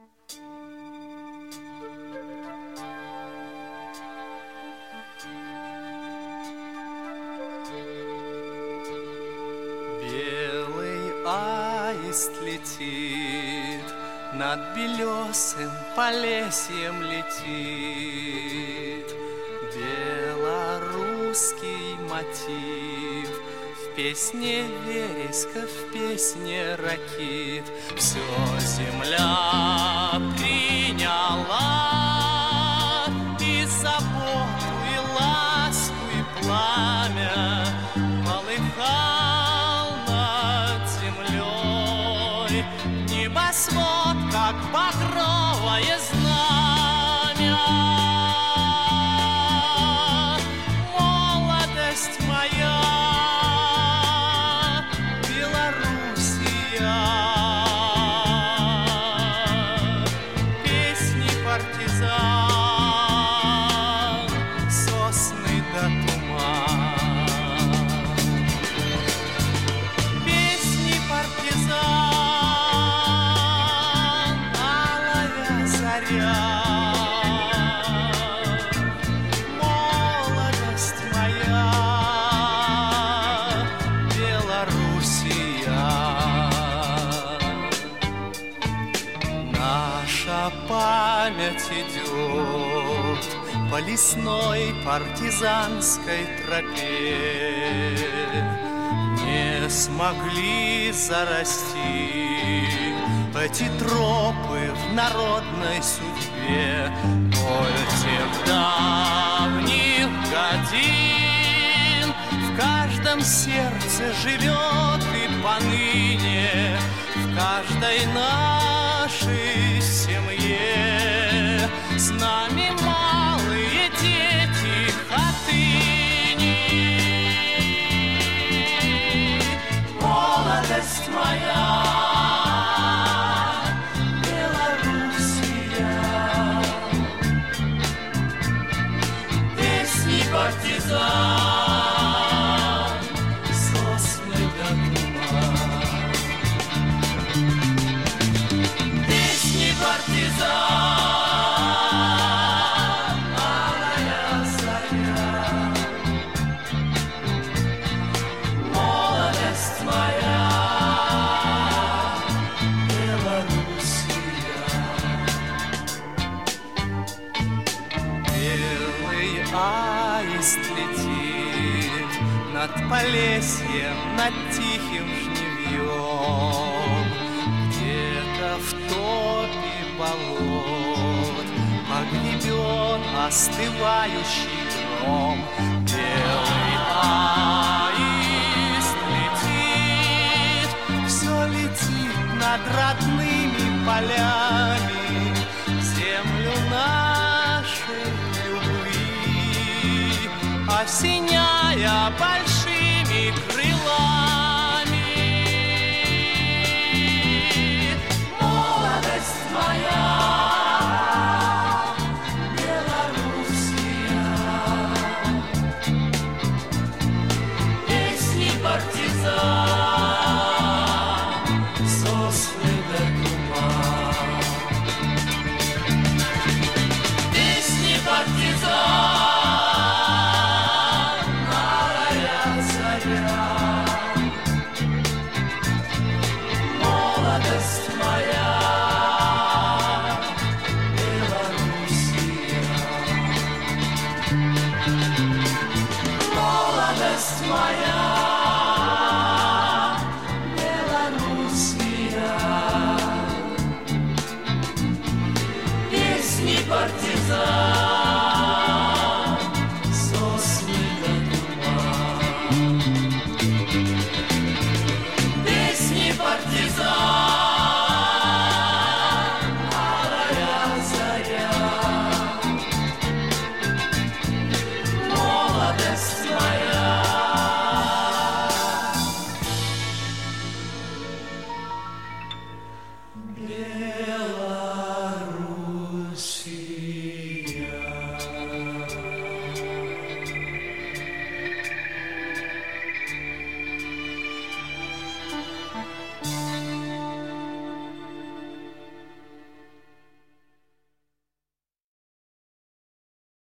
Белый аист летит, над белесым полесьем летит. Белорусский мотив в песне вереска, в песне ракит. Все земля приняла и заботу, и ласку, и пламя. Полыхал над землей небосвод, как багровое знамя. Молодость моя, Белоруссия, песни партизан, сосны до туман. Песни партизан, алая заря. Молодость моя, Белоруссия. Наша память идет по лесной партизанской тропе. Не смогли зарасти эти тропы в народной судьбе. Боль тех давних годин в каждом сердце живет и поныне, в каждой нашей семье. С нами малые дети Хатыни. Молодость моя, Белоруссия, песни партизан, сосны до туман. Песни партизан, алая заря. Молодость моя, Белоруссия. Белый аист летит над Полесьем, над тихим жнивьем. Где-то в топе болот погребен остывающий гром. Белый аист летит, все летит над родными полями, землю нашей любви осеняя большими крылами. Молодость моя, Белоруссия, песни партизан, сосны до туман. Песни партизан, алая заря. Молодость